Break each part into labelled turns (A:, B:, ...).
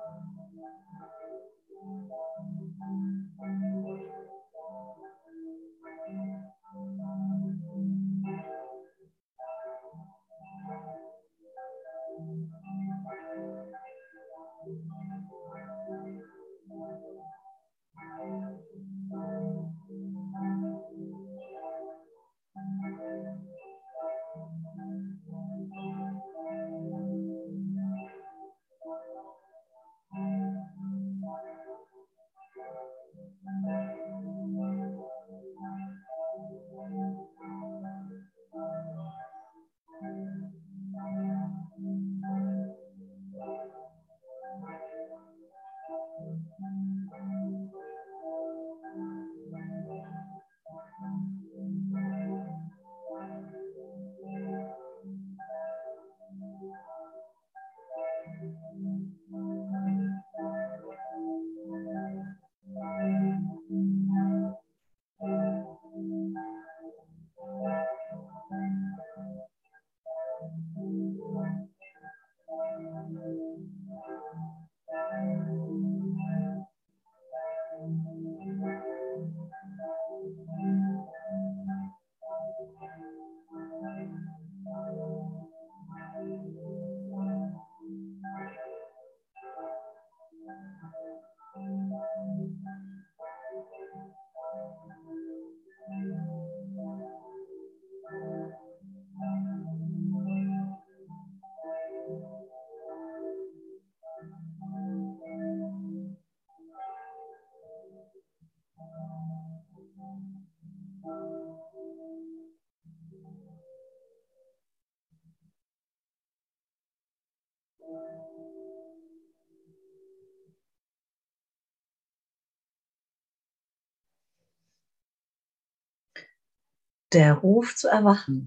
A: Der Ruf zu erwachen.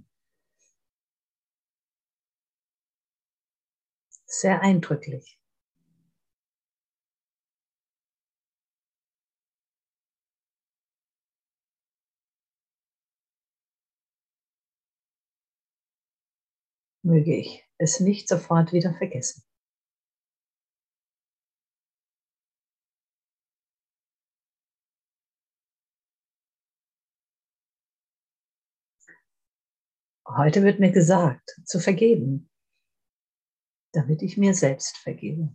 A: Sehr eindrücklich. Möge ich es nicht sofort wieder vergessen. Heute wird mir gesagt, zu vergeben, damit ich mir selbst vergebe.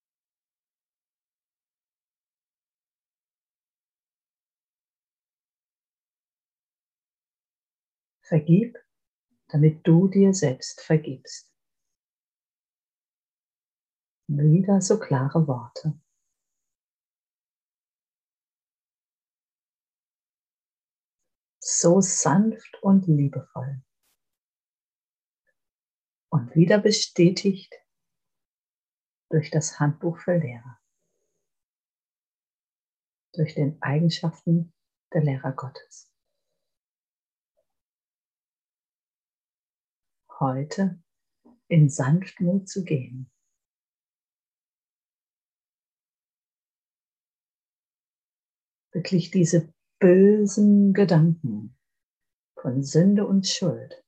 A: Vergib, damit du dir selbst vergibst. Wieder so klare Worte. So sanft und liebevoll. Und wieder bestätigt durch das Handbuch für Lehrer. Durch den Eigenschaften der Lehrer Gottes. Heute in Sanftmut zu gehen. Wirklich diese bösen Gedanken von Sünde und Schuld,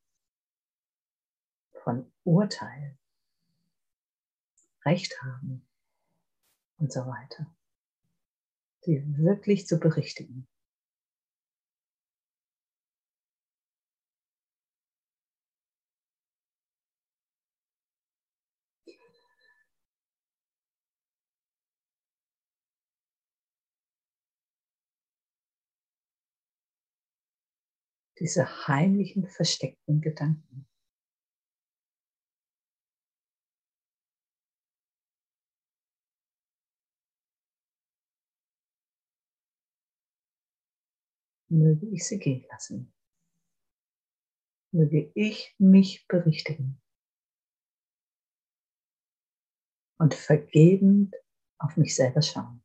A: von Urteil, Recht haben und so weiter, die wirklich zu berichtigen. Diese heimlichen, versteckten Gedanken. Möge ich sie gehen lassen. Möge ich mich berichtigen. Und vergebend auf mich selber schauen.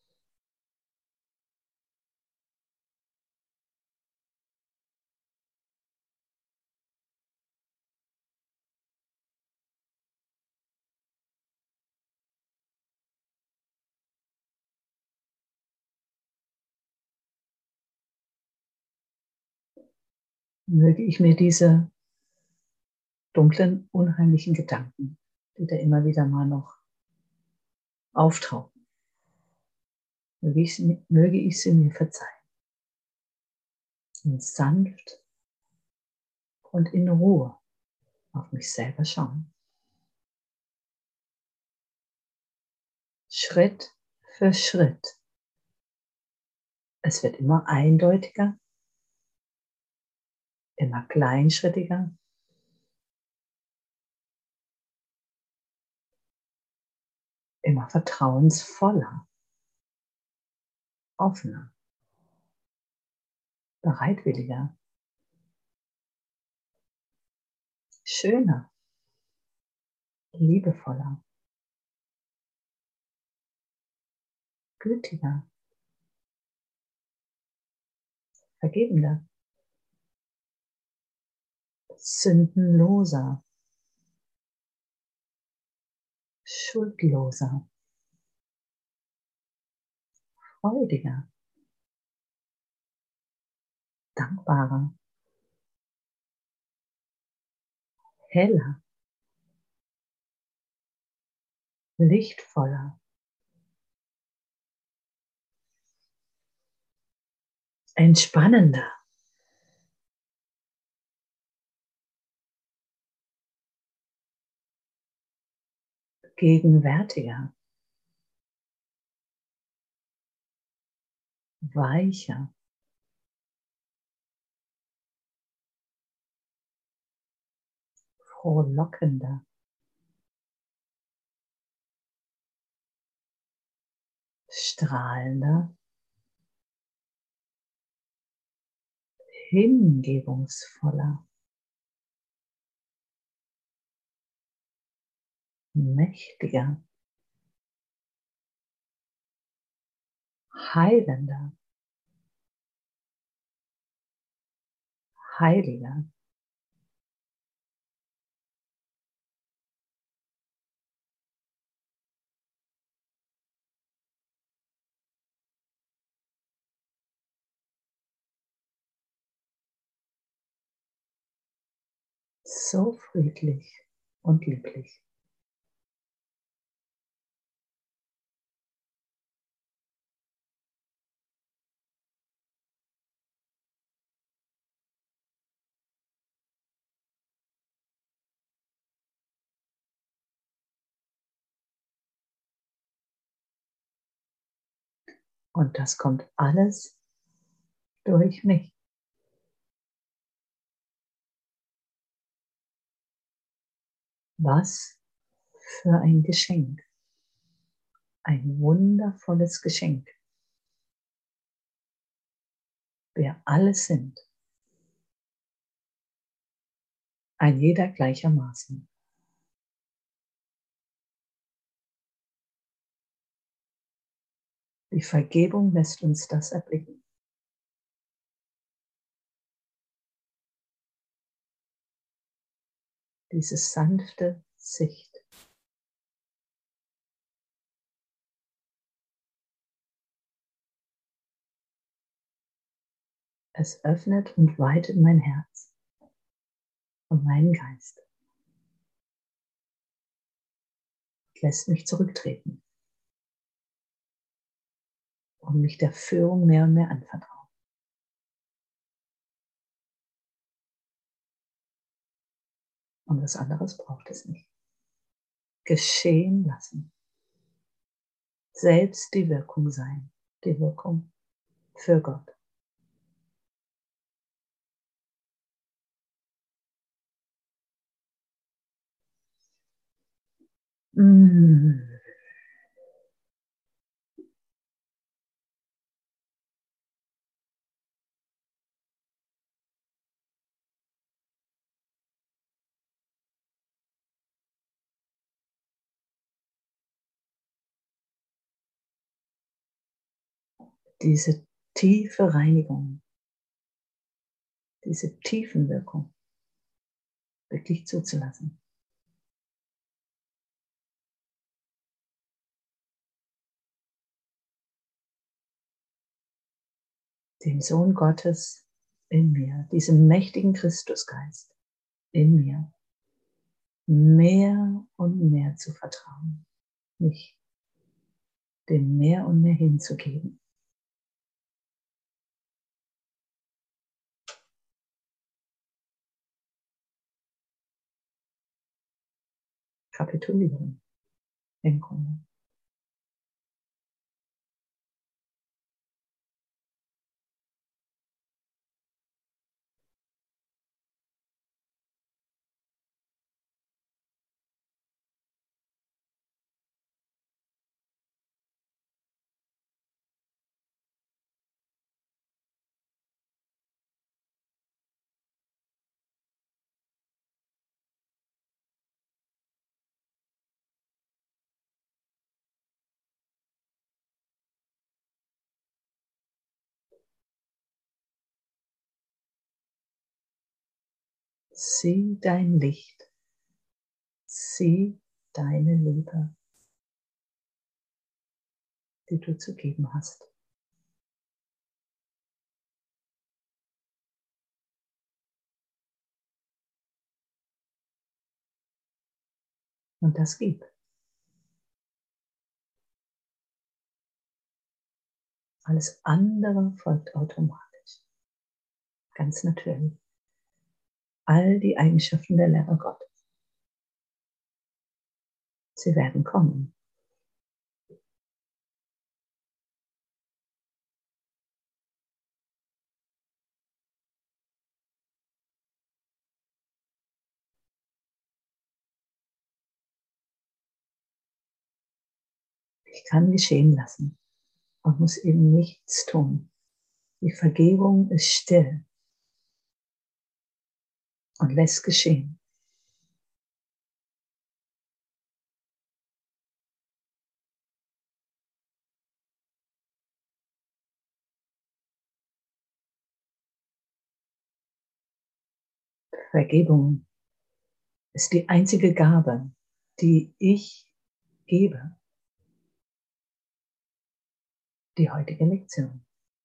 A: Möge ich mir diese dunklen, unheimlichen Gedanken, die da immer wieder mal noch auftauchen. Möge ich sie mir verzeihen. Und sanft und in Ruhe auf mich selber schauen. Schritt für Schritt. Es wird immer eindeutiger, immer kleinschrittiger, immer vertrauensvoller, offener, bereitwilliger, schöner, liebevoller, gütiger, vergebender, sündenloser, schuldloser, freudiger, dankbarer, heller, lichtvoller, entspannender, gegenwärtiger, weicher, frohlockender, strahlender, hingebungsvoller, mächtiger, heilender, heiliger, so friedlich und lieblich. Und das kommt alles durch mich. Was für ein Geschenk. Ein wundervolles Geschenk. Wir alle sind. Ein jeder gleichermaßen. Die Vergebung lässt uns das erblicken. Diese sanfte Sicht. Es öffnet und weitet mein Herz und meinen Geist. Und lässt mich zurücktreten und mich der Führung mehr und mehr anvertrauen. Und was anderes braucht es nicht. Geschehen lassen. Selbst die Wirkung sein. Die Wirkung für Gott. Diese tiefe Reinigung, diese Tiefenwirkung wirklich zuzulassen. Den Sohn Gottes in mir, diesem mächtigen Christusgeist in mir, mehr und mehr zu vertrauen, mich dem mehr und mehr hinzugeben. Kapitulieren im Grunde. Sieh dein Licht, sieh deine Liebe, die du zu geben hast. Und das gib. Alles andere folgt automatisch, ganz natürlich. All die Eigenschaften der Lehre Gottes. Sie werden kommen. Ich kann geschehen lassen und muss eben nichts tun. Die Vergebung ist still und lässt geschehen. Vergebung ist die einzige Gabe, die ich gebe. Die heutige Lektion.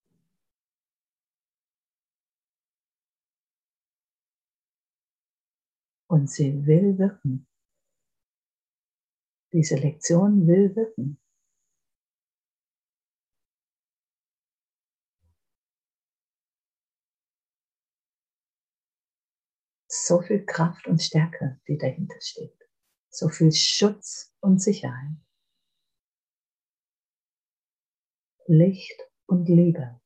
A: Und sie will wirken. Diese Lektion will wirken. So viel Kraft und Stärke, die dahinter steht. So viel Schutz und Sicherheit. Licht und Liebe.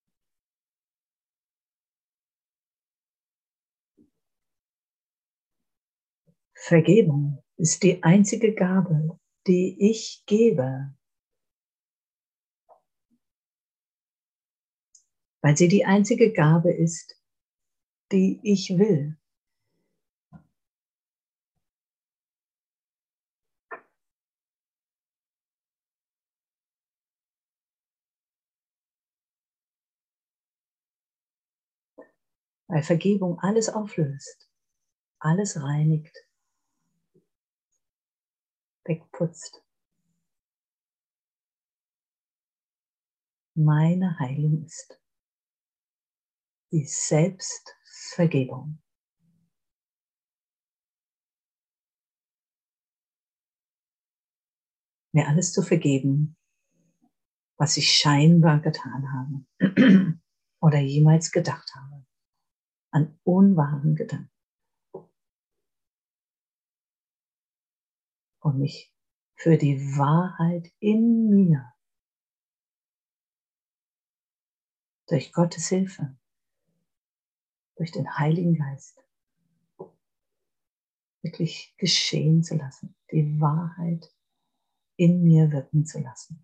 A: Vergebung ist die einzige Gabe, die ich gebe, weil sie die einzige Gabe ist, die ich will. Weil Vergebung alles auflöst, alles reinigt, wegputzt. Meine Heilung ist die Selbstvergebung. Mir alles zu vergeben, was ich scheinbar getan habe oder jemals gedacht habe, an unwahren Gedanken. Und mich für die Wahrheit in mir durch Gottes Hilfe, durch den Heiligen Geist wirklich geschehen zu lassen, die Wahrheit in mir wirken zu lassen.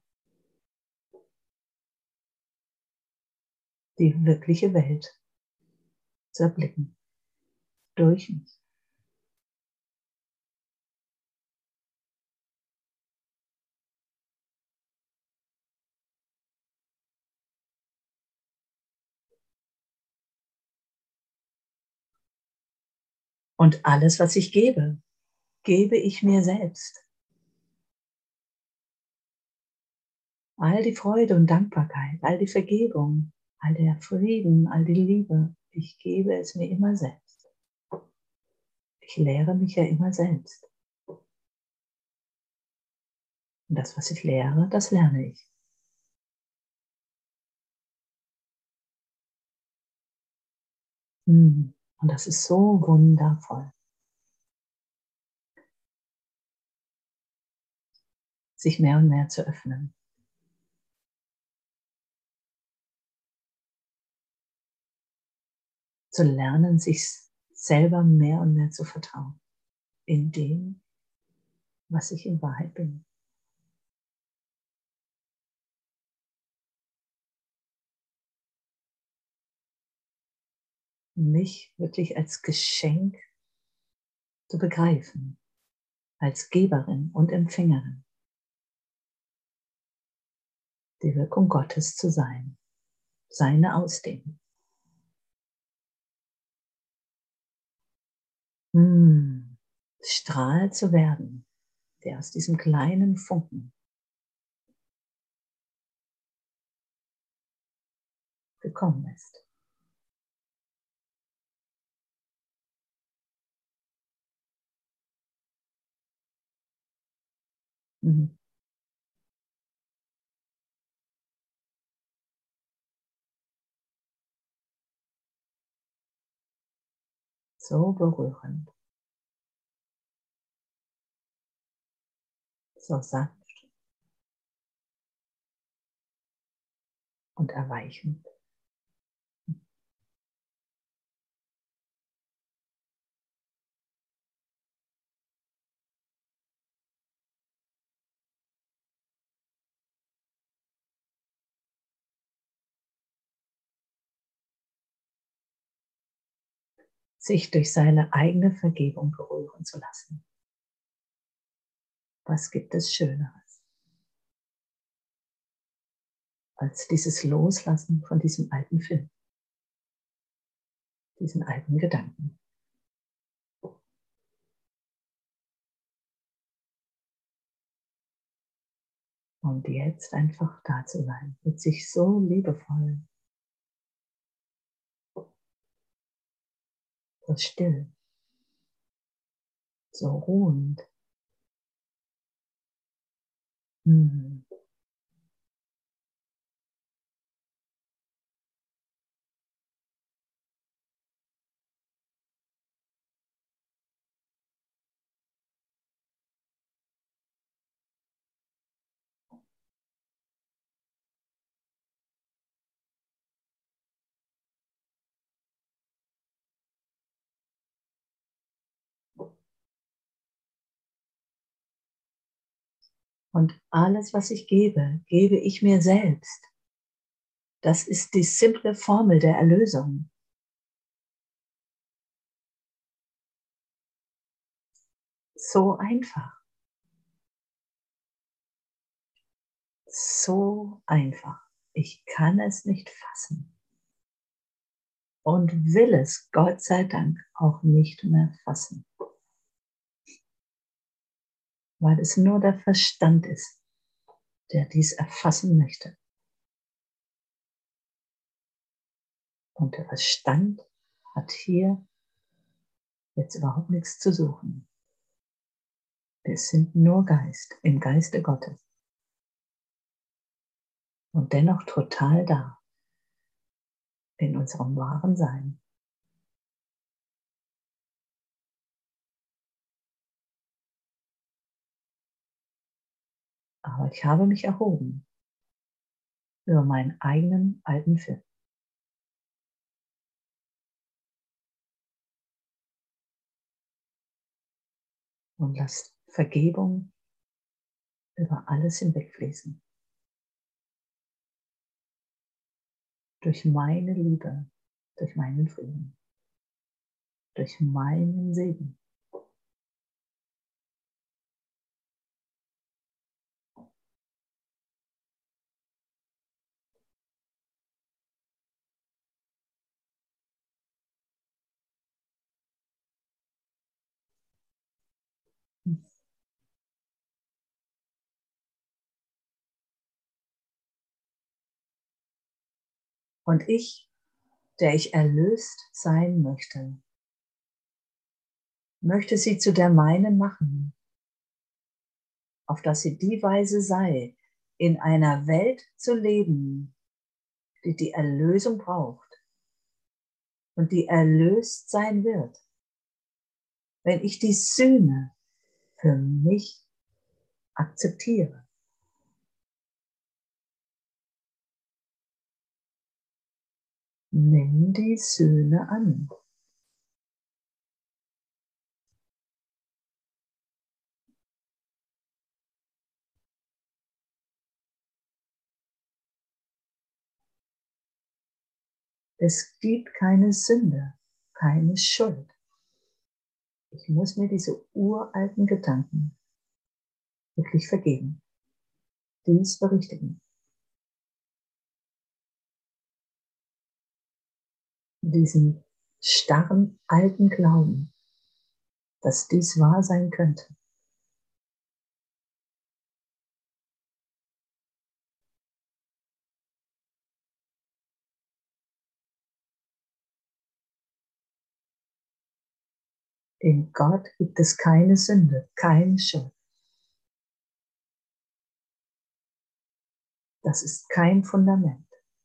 A: Die wirkliche Welt zu erblicken durch mich. Und alles, was ich gebe, gebe ich mir selbst. All die Freude und Dankbarkeit, all die Vergebung, all der Frieden, all die Liebe, ich gebe es mir immer selbst. Ich lehre mich ja immer selbst. Und das, was ich lehre, das lerne ich. Und das ist so wundervoll, sich mehr und mehr zu öffnen. Zu lernen, sich selber mehr und mehr zu vertrauen. In dem, was ich in Wahrheit bin. Mich wirklich als Geschenk zu begreifen, als Geberin und Empfängerin, die Wirkung Gottes zu sein, seine Ausdehnung. Strahl zu werden, der aus diesem kleinen Funken gekommen ist. So berührend, so sanft und erweichend. Sich durch seine eigene Vergebung berühren zu lassen. Was gibt es Schöneres, als dieses Loslassen von diesem alten Film, diesen alten Gedanken? Und jetzt einfach da zu sein, mit sich so liebevoll, so still, so ruhend. Und alles, was ich gebe, gebe ich mir selbst. Das ist die simple Formel der Erlösung. So einfach. So einfach. Ich kann es nicht fassen. Und will es, Gott sei Dank, auch nicht mehr fassen. Weil es nur der Verstand ist, der dies erfassen möchte. Und der Verstand hat hier jetzt überhaupt nichts zu suchen. Wir sind nur Geist, im Geiste Gottes. Und dennoch total da, in unserem wahren Sein. Aber ich habe mich erhoben über meinen eigenen alten Film. Und lasst Vergebung über alles hinwegfließen. Durch meine Liebe, durch meinen Frieden, durch meinen Segen. Und ich, der ich erlöst sein möchte, möchte sie zu der meinen machen, auf dass sie die Weise sei, in einer Welt zu leben, die die Erlösung braucht und die erlöst sein wird, wenn ich die Sühne für mich akzeptiere. Nimm die Sühne an. Es gibt keine Sünde, keine Schuld. Ich muss mir diese uralten Gedanken wirklich vergeben, dies berichtigen. Diesen starren alten Glauben, dass dies wahr sein könnte. In Gott gibt es keine Sünde, keine Schuld. Das ist kein Fundament.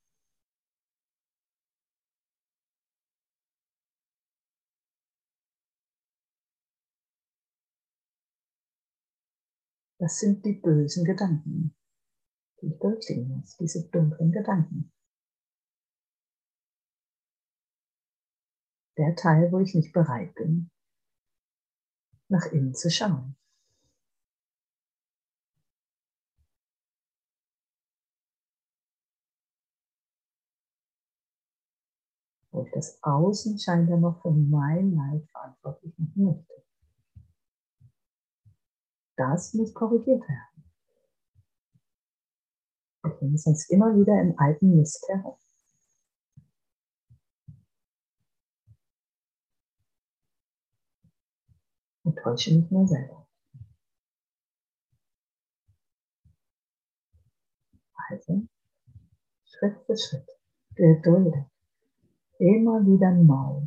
A: Das sind die bösen Gedanken, die ich berichtigen muss, diese dunklen Gedanken. Der Teil, wo ich nicht bereit bin, nach innen zu schauen. Wo ich das Außen scheinbar noch für mein Leid verantwortlich machen möchte. Das muss korrigiert werden. Ich hänge sonst immer wieder im alten Mist herum. Und täusche mich nur selber. Also, Schritt für Schritt, geduldig, immer wieder neu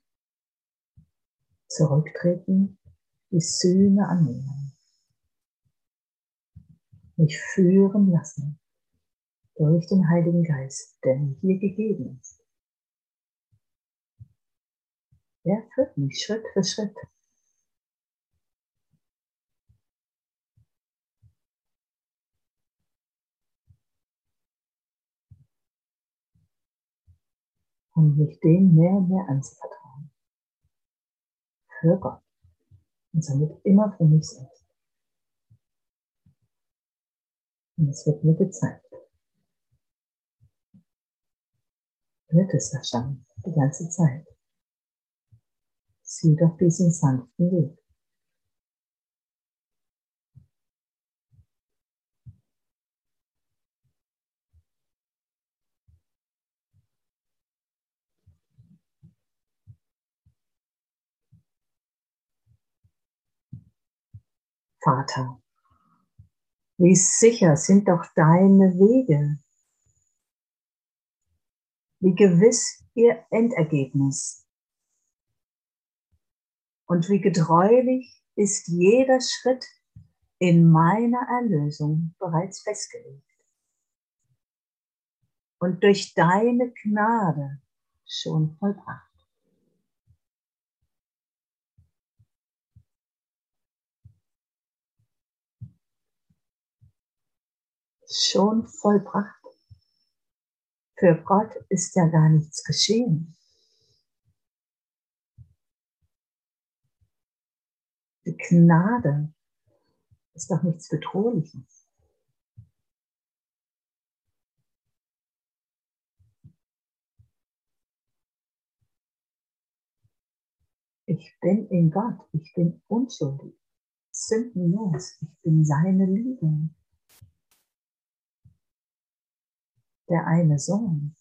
A: zurücktreten, die Sühne annehmen, mich führen lassen durch den Heiligen Geist, der mir hier gegeben ist. Er führt mich Schritt für Schritt. Um mich dem mehr und mehr anzuvertrauen. Für Gott. Und somit immer für mich selbst. Und es wird mir gezeigt. Wird es erscheinen, die ganze Zeit. Sieh doch diesen sanften Weg. Vater, wie sicher sind doch deine Wege, wie gewiss ihr Endergebnis und wie getreulich ist jeder Schritt in meiner Erlösung bereits festgelegt und durch deine Gnade schon vollbracht. Schon vollbracht. Für Gott ist ja gar nichts geschehen. Die Gnade ist doch nichts Bedrohliches. Ich bin in Gott, ich bin unschuldig, sündenlos, ich bin seine Liebe. Der eine Sohn,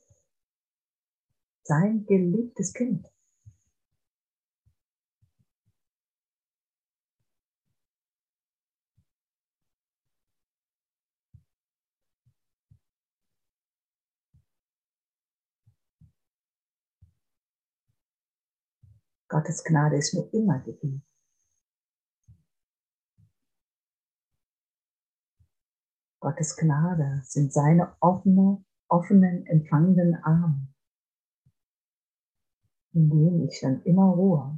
A: sein geliebtes Kind. Gottes Gnade ist mir immer gegeben. Gottes Gnade sind seine offenen, empfangenden Arme, in denen ich schon immer ruhe.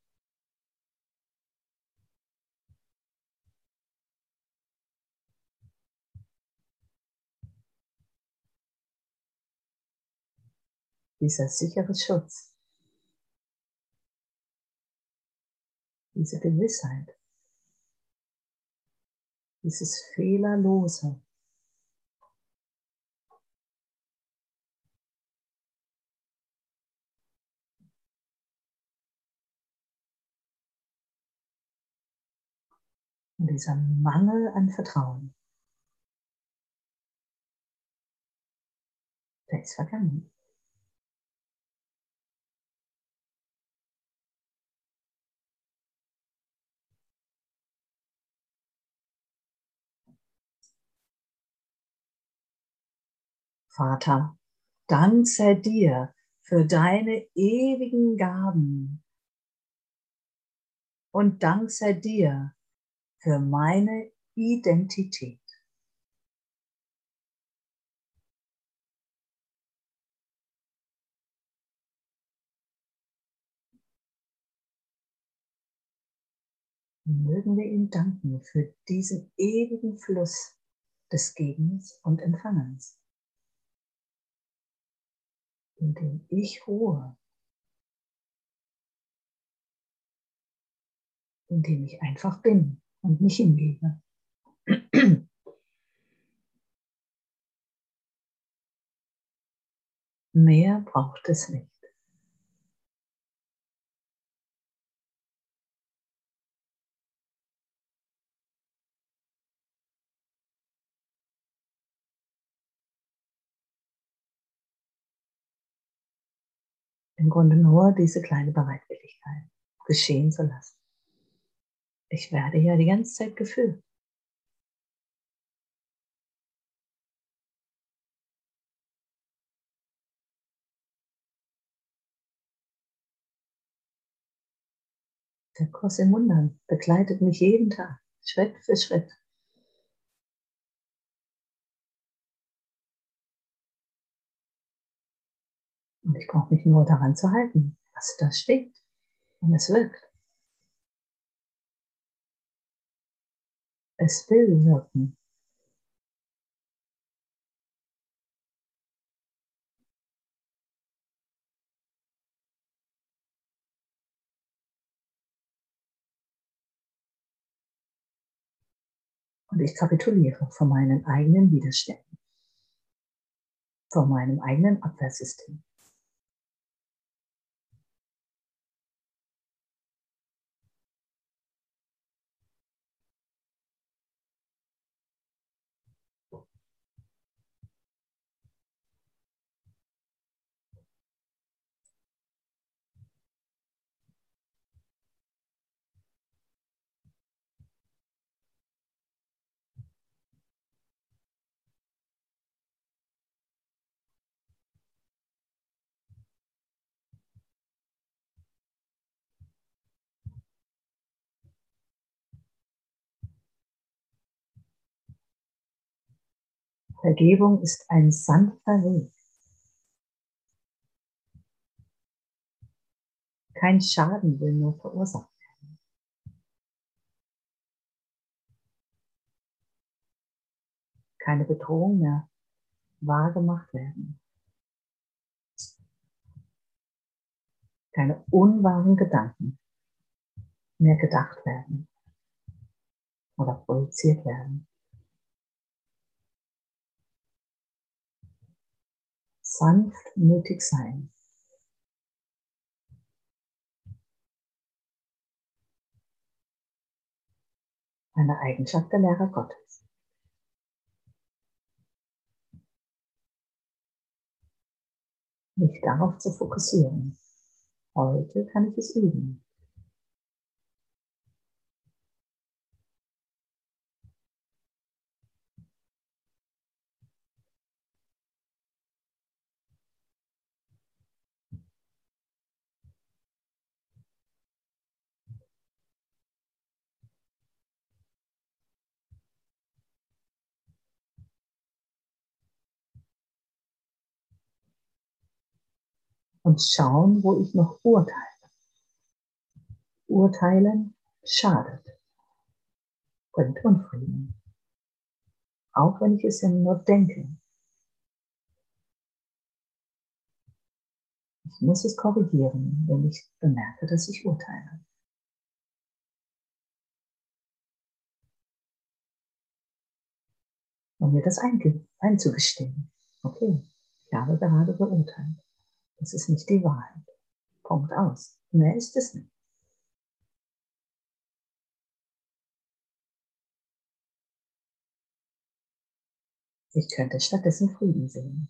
A: Dieser sichere Schutz, diese Gewissheit, dieses Fehlerlose, und dieser Mangel an Vertrauen, der ist vergangen. Vater, Dank sei dir für deine ewigen Gaben und Dank sei dir für meine Identität. Mögen wir ihm danken für diesen ewigen Fluss des Gebens und Empfangens, in dem ich ruhe, in dem ich einfach bin und mich hingebe. Mehr braucht es nicht. Im Grunde nur diese kleine Bereitwilligkeit, geschehen zu lassen. Ich werde ja die ganze Zeit geführt. Der Kurs im Wundern begleitet mich jeden Tag, Schritt für Schritt. Und ich brauche mich nur daran zu halten, was da steht. Und es wirkt. Es will wirken. Und ich kapituliere vor meinen eigenen Widerständen, vor meinem eigenen Abwehrsystem. Vergebung ist ein sanfter Weg. Kein Schaden will nur verursacht werden. Keine Bedrohung mehr wahrgemacht werden. Keine unwahren Gedanken mehr gedacht werden oder projiziert werden. Sanftmütig sein. Eine Eigenschaft der Lehrer Gottes. Mich darauf zu fokussieren. Heute kann ich es üben. und schauen, wo ich noch urteile. Urteilen schadet, bringt Unfrieden, auch wenn ich es ja nur denke. Ich muss es korrigieren, wenn ich bemerke, dass ich urteile. Und mir das einzugestehen. Okay, ich habe gerade beurteilt. Das ist nicht die Wahrheit. Punkt aus. Mehr ist es nicht. Ich könnte stattdessen Frieden sehen.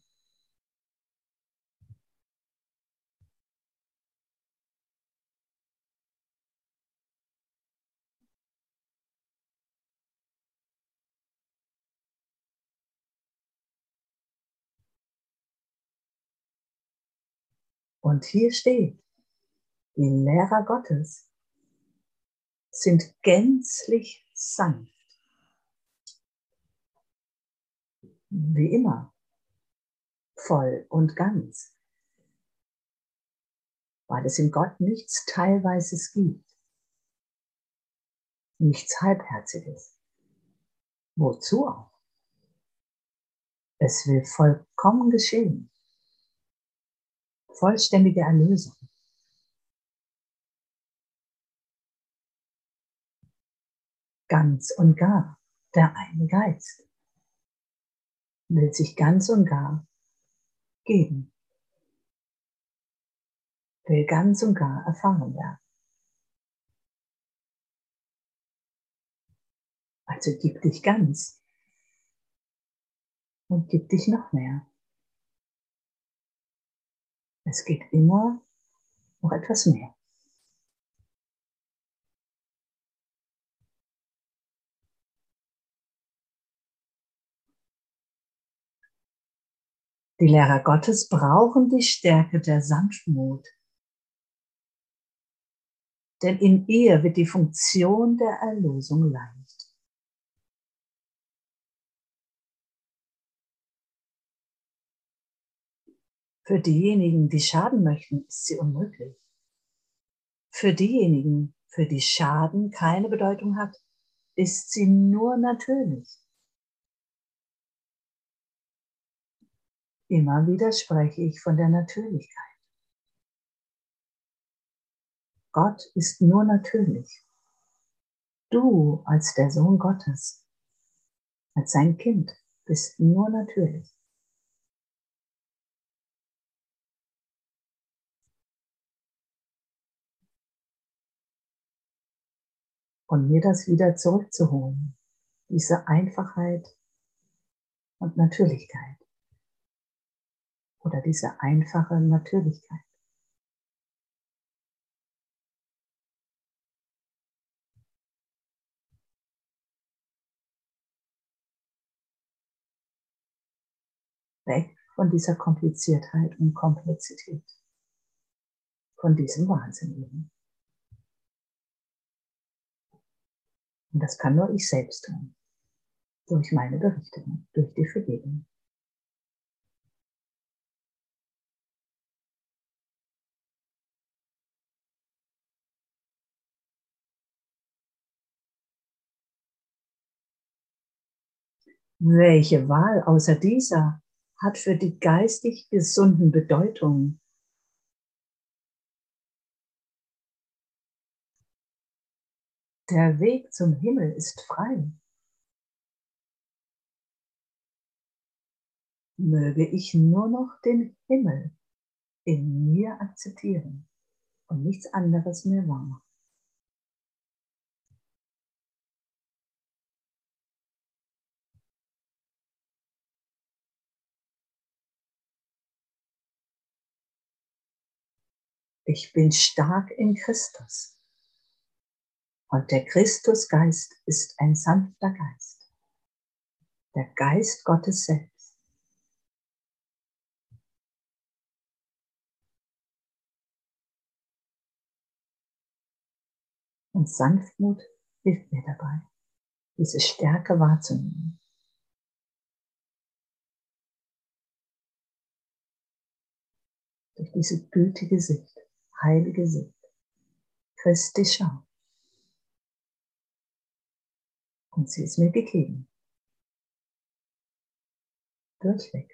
A: Und hier steht, die Lehrer Gottes sind gänzlich sanft. Wie immer, voll und ganz, weil es in Gott nichts Teilweises gibt, nichts Halbherziges. Wozu auch? Es will vollkommen geschehen, vollständige Erlösung. Ganz und gar, der eine Geist will sich ganz und gar geben, will ganz und gar erfahren werden. Also gib dich ganz und gib dich noch mehr. Es geht immer noch etwas mehr. Die Lehrer Gottes brauchen die Stärke der Sanftmut, denn in ihr wird die Funktion der Erlösung leicht. Für diejenigen, die schaden möchten, ist sie unmöglich. Für diejenigen, für die Schaden keine Bedeutung hat, ist sie nur natürlich. Immer wieder spreche ich von der Natürlichkeit. Gott ist nur natürlich. Du als der Sohn Gottes, als sein Kind, bist nur natürlich. Und mir das wieder zurückzuholen, diese Einfachheit und Natürlichkeit oder diese einfache Natürlichkeit. Weg von dieser Kompliziertheit und Komplexität, von diesem Wahnsinn eben. Und das kann nur ich selbst tun, durch meine Berichtigung, durch die Vergebung. Welche Wahl außer dieser hat für die geistig Gesunden Bedeutung? Der Weg zum Himmel ist frei. Möge ich nur noch den Himmel in mir akzeptieren und nichts anderes mehr wahr. Ich bin stark in Christus. Und der Christusgeist ist ein sanfter Geist. Der Geist Gottes selbst. Und Sanftmut hilft mir dabei, diese Stärke wahrzunehmen. durch diese gütige Sicht, heilige Sicht, Christi Schau. Und sie ist mir gegeben. Durchweg.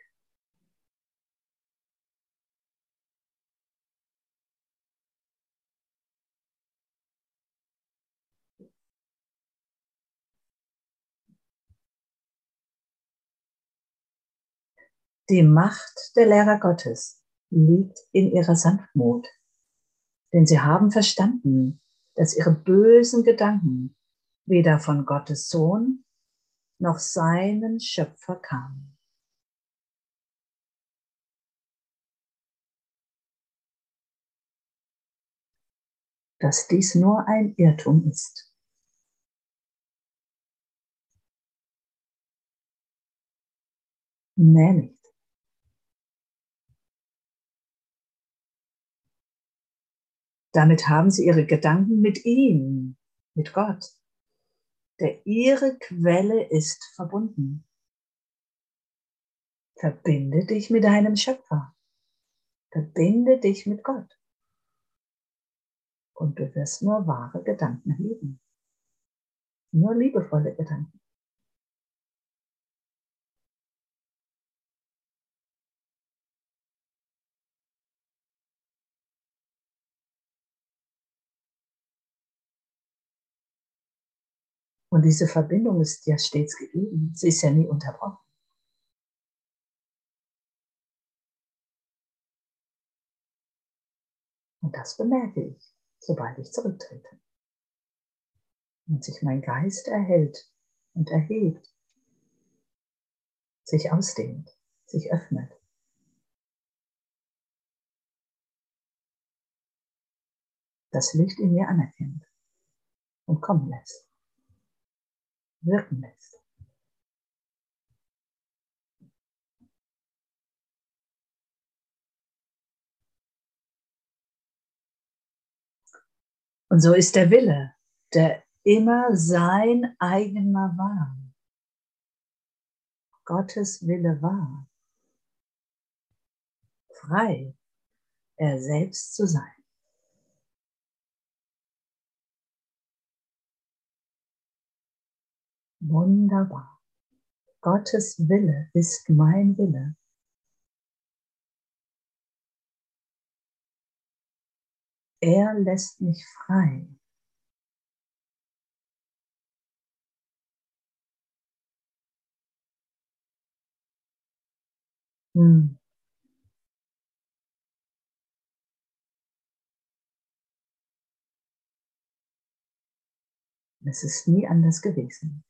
A: Die Macht der Lehrer Gottes liegt in ihrer Sanftmut, denn sie haben verstanden, dass ihre bösen Gedanken weder von Gottes Sohn noch seinen Schöpfer kamen. Dass dies nur ein Irrtum ist. Mehr nicht. Damit haben sie ihre Gedanken mit ihm, mit Gott, der ihre Quelle ist, verbunden. Verbinde dich mit deinem Schöpfer. Verbinde dich mit Gott. Und du wirst nur wahre Gedanken heben. Nur liebevolle Gedanken. Und diese Verbindung ist ja stets gegeben. Sie ist ja nie unterbrochen. Und das bemerke ich, sobald ich zurücktrete. Und sich mein Geist erhält und erhebt, sich ausdehnt, sich öffnet. Das Licht in mir anerkennt und kommen lässt, wirken lässt. Und so ist der Wille, der immer sein eigener war. Gottes Wille war, frei, er selbst zu sein. Wunderbar. Gottes Wille ist mein Wille. Er lässt mich frei. Es ist nie anders gewesen.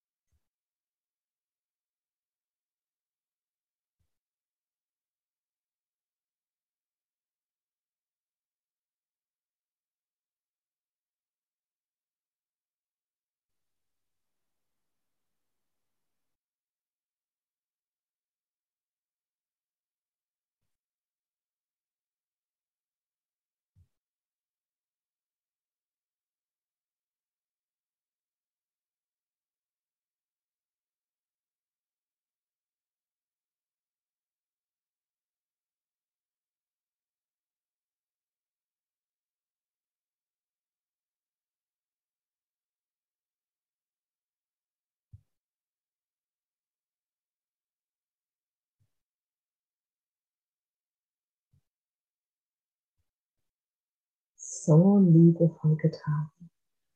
A: So liebevoll getragen.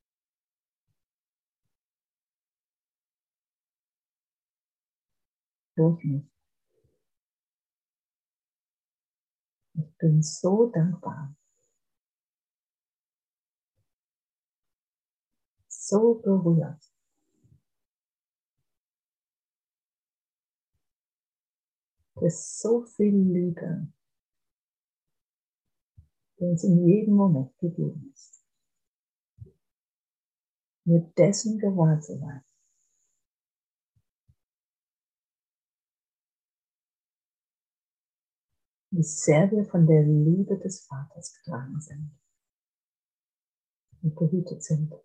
A: Durch mich. Ich bin so dankbar. So berührt. Es ist so viel Liebe, die uns in jedem Moment gegeben ist. Mir dessen gewahr zu sein. Wie sehr wir von der Liebe des Vaters getragen sind und behütet sind.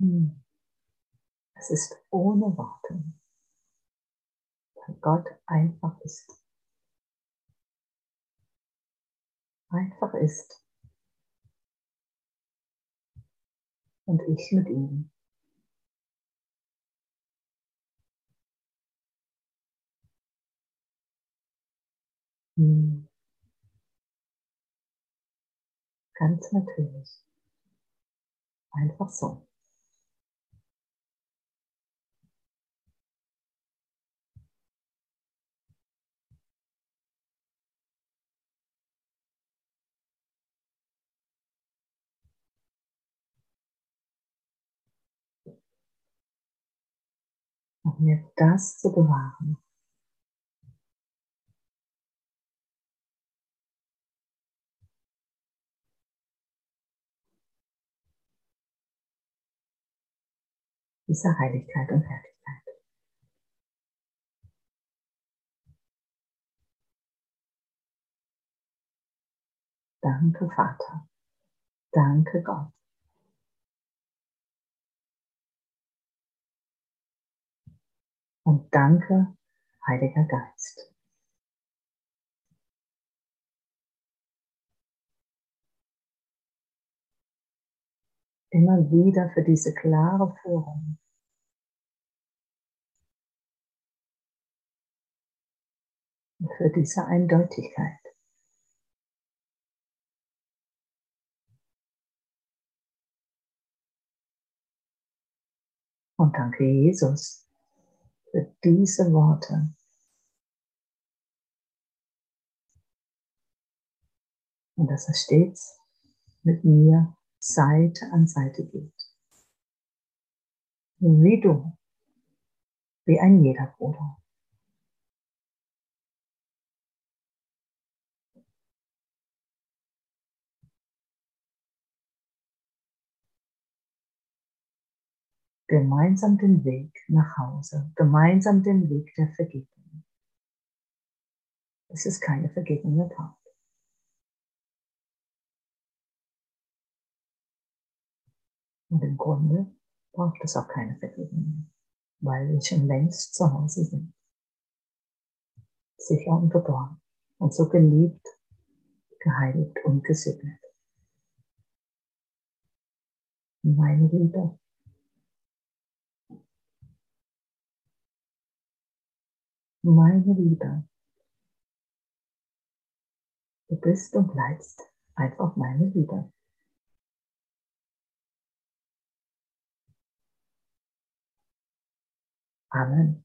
A: Es ist ohne Worte, weil Gott einfach ist. Einfach ist. Und ich mit ihm. Ganz natürlich. Einfach so. Und mir das zu bewahren. Diese Heiligkeit und Herrlichkeit. Danke, Vater. Danke, Gott. Und danke, Heiliger Geist. Immer wieder für diese klare Führung. Und für diese Eindeutigkeit. Und danke, Jesus, für diese Worte. Und dass er stets mit mir Seite an Seite geht. Wie du, wie ein jeder Bruder. Gemeinsam den Weg nach Hause, gemeinsam den Weg der Vergebung. Es ist keine vergebene Tat. Und im Grunde braucht es auch keine Vergebung, weil wir schon längst zu Hause sind. Sicher und geborgen und so geliebt, geheiligt und gesegnet. Meine Liebe, meine Liebe, du bist und bleibst einfach meine Liebe. Amen.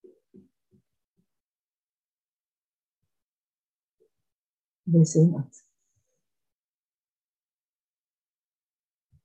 A: Wir sehen uns.